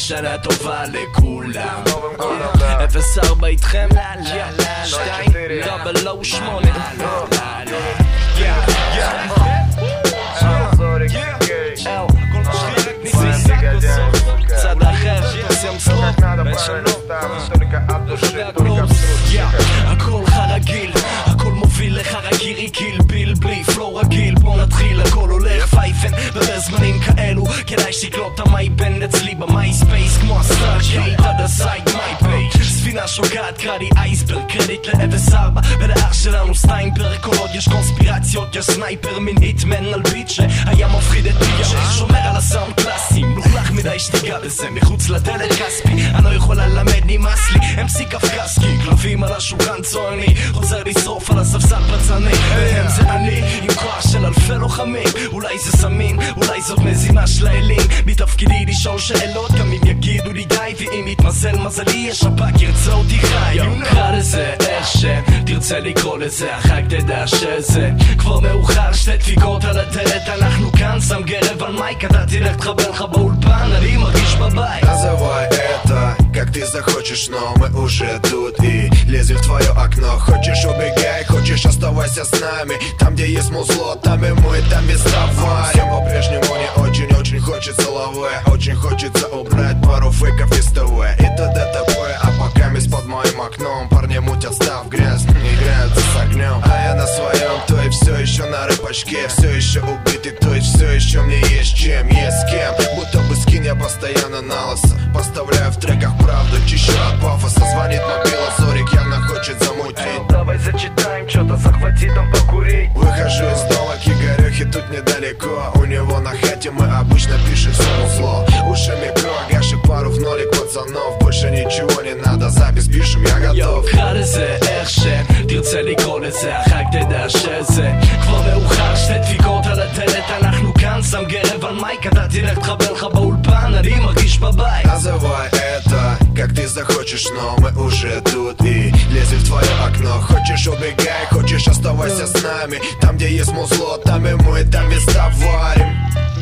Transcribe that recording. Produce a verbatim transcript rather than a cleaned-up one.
שנה טובה לכולם. אפס ארבע איתכם, שתיים דאבל או שמונה. צד אחר, תעשם סלופ הכל חרגיל, הכל מוביל לך רגיל גיל ביל בלי פלו רגיל. בוא נתחיל, הכל הולך פייפן ובזמנים כאלו כדאי שתקלוט המייבן אצלי במאי ספייס כמו הסטארקייט עד הסייד מי פייג'. ספינה שוגעת קרדי אייסברג, קרדיט ל-אפס ארבע ולאח שלנו סטיינברג. כל עוד יש קונספירציות יש סנייפר מן היטמן על ביט שהיה מפחיד את ביט ששומר על הסאונד קלאסי. מלוכלך מדי שתיגע בזה מחוץ לדלת כספי, אני לא יכולה ללמד נמאס לי אמסי קפקסקי. כלבים על השולחן צועני חוזר לשרוף על הספסל פצעני, והם זה אני עם כוח של אלפי לוחמים. אולי זה סמין, אולי זאת מזימה של האלים. מתפקידי לשאול שאלות גם אם יגידו לי די, ואם יתמזל מזלי השב"כ ירצה אותי חי. קרא לזה איך שתרצה לקרוא לזה, החג תדע שזה כבר מאוחר. שתי דפיקות על הדלת אנחנו כאן, שם גרב על מייק אתה תלך תחבר לך באולפן, אני מרגיש בבית. Называй это как ты захочешь, но мы уже тут и лезем в твое окно. Хочешь убегай, хочешь оставайся с нами. Там где есть музло, там и мы, там и вставай. Всем по-прежнему не очень-очень хочется лавы, очень хочется убрать пару фейков из ТВ и т.д. т.п. А пока месть под моим окном парни мутят став грязь, играются с огнем. А я на своем, то и все еще на рыбачке, все еще убитый, то есть все еще мне есть чем, есть с кем. Будто бы скин я постоянно на лосо, поставляю в треках правду чище от пафоса. Звонит мобила, Зорик явно хочет замутить. Давай зачитаем, что-то захвати там покурить. Выхожу из дома, Кигарехи тут недалеко. У него на хате мы обычно пишем все музло. Уши микро, гаши пару в нолик пацанов. Больше ничего не надо, запись пишем, я готов. קרא לזה איך שתרצה לקרוא לזה, החג תדע שזה כבר מאוחר. שתי דפיקות על הדלת אנחנו כאן, שם גרב על מייק אתה תלך תחבר לך באולפן, אני מרגיש בבית. Называй это как ты захочешь, но мы уже тут и лезем в твое окно. Хочешь убегай, хочешь оставайся с нами. Там где есть музло, там и мы, там и вставай.